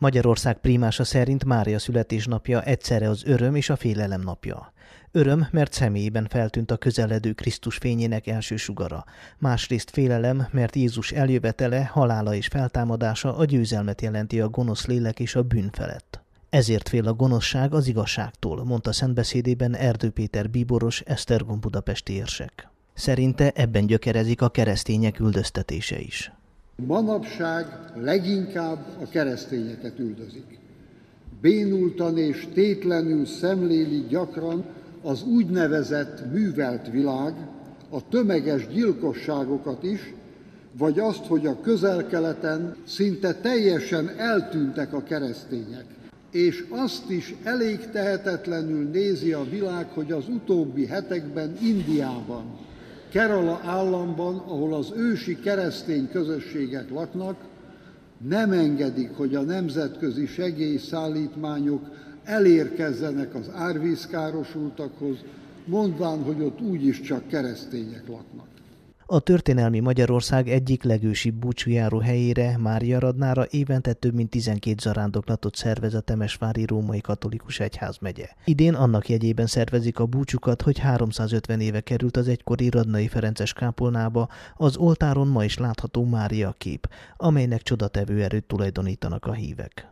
Magyarország prímása szerint Mária születésnapja egyszerre az öröm és a félelem napja. Öröm, mert személyében feltűnt a közeledő Krisztus fényének első sugara. Másrészt félelem, mert Jézus eljövetele, halála és feltámadása a győzelmet jelenti a gonosz lélek és a bűn felett. Ezért fél a gonoszság az igazságtól, mondta szentbeszédében Erdő Péter bíboros, Esztergom budapesti érsek. Szerinte ebben gyökerezik a keresztények üldöztetése is. Manapság leginkább a keresztényeket üldözik. Bénultan és tétlenül szemléli gyakran az úgynevezett művelt világ a tömeges gyilkosságokat is, vagy azt, hogy a Közel-Keleten szinte teljesen eltűntek a keresztények. És azt is elég tehetetlenül nézi a világ, hogy az utóbbi hetekben Indiában, Kerala államban, ahol az ősi keresztény közösségek laknak, nem engedik, hogy a nemzetközi segélyszállítmányok elérkezzenek az árvízkárosultakhoz, mondván, hogy ott úgyis csak keresztények laknak. A történelmi Magyarország egyik legősibb búcsújáró helyére, Máriaradnára évente több mint 12 zarándoklatot szervez a temesvári római katolikus egyházmegye. Idén annak jegyében szervezik a búcsukat, hogy 350 éve került az egykori radnai ferences kápolnába az oltáron ma is látható Mária kép, amelynek csodatevő erőt tulajdonítanak a hívek.